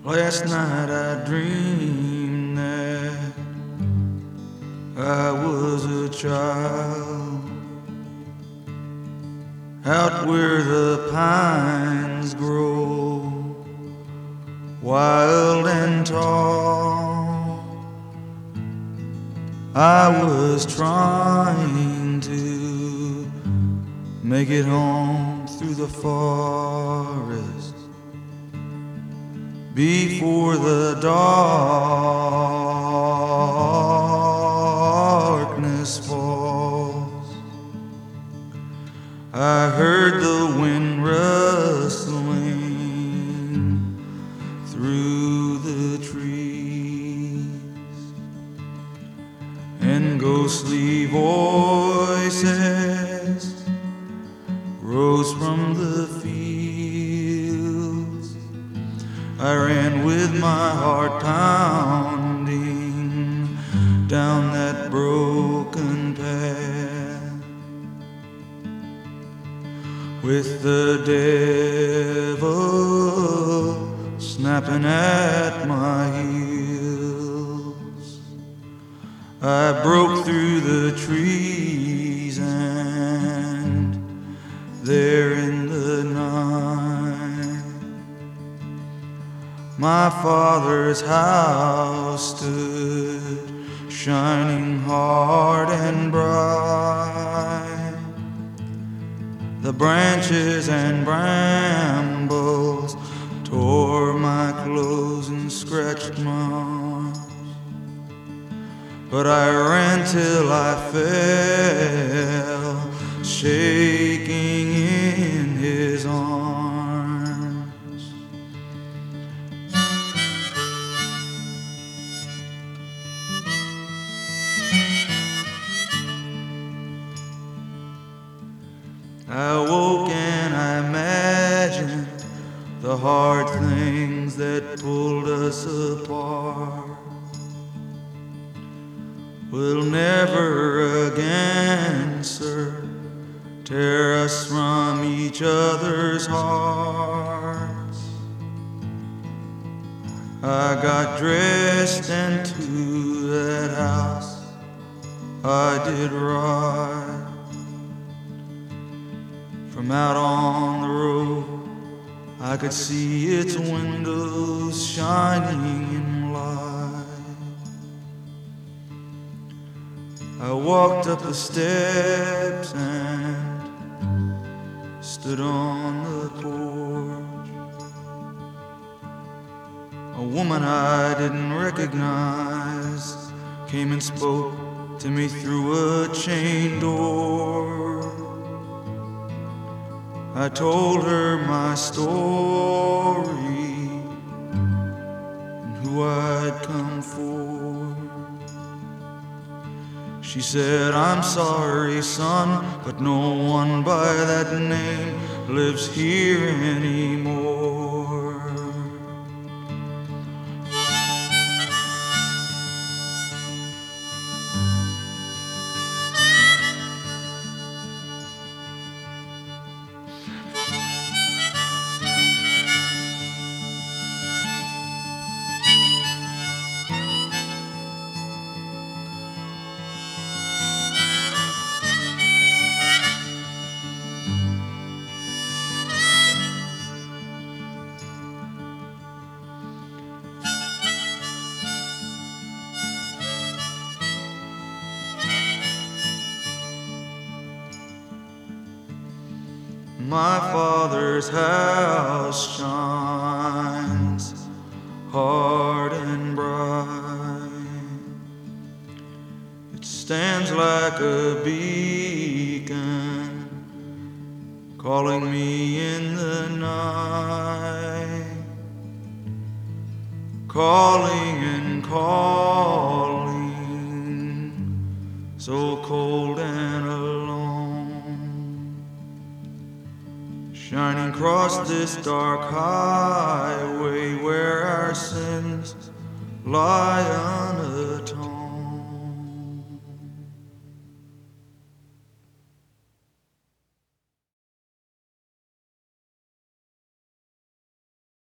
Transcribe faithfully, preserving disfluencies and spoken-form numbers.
Last night I dreamed that I was a child out where the pines grow wild and tall. I was trying to make it home through the forest before the darkness falls. I heard the wind rustling through the trees, and ghostly voices rose from the fields. I ran with my heart pounding down that broken path, with the devil snapping at my heels. I broke through the trees, and there in the night my father's house stood shining hard and bright. The branches and brambles tore my clothes and scratched my arms, but I ran till I fell, shaking in his arms. I awoke and I imagined the hard things that pulled us apart will never again, sir, tear us from each other's hearts. I got dressed and to that house I did ride. From out on the road I could see its windows shining in light. I walked up the steps and stood on the porch. A woman I didn't recognize came and spoke to me through a chain door. I told her my story and who I'd come for. She said, I'm sorry, son, but no one by that name lives here anymore. My father's house shines hard and bright. It stands like a beacon, calling me in the night, calling and calling, so cold and alone. Shining across this dark highway where our sins lie unatoned.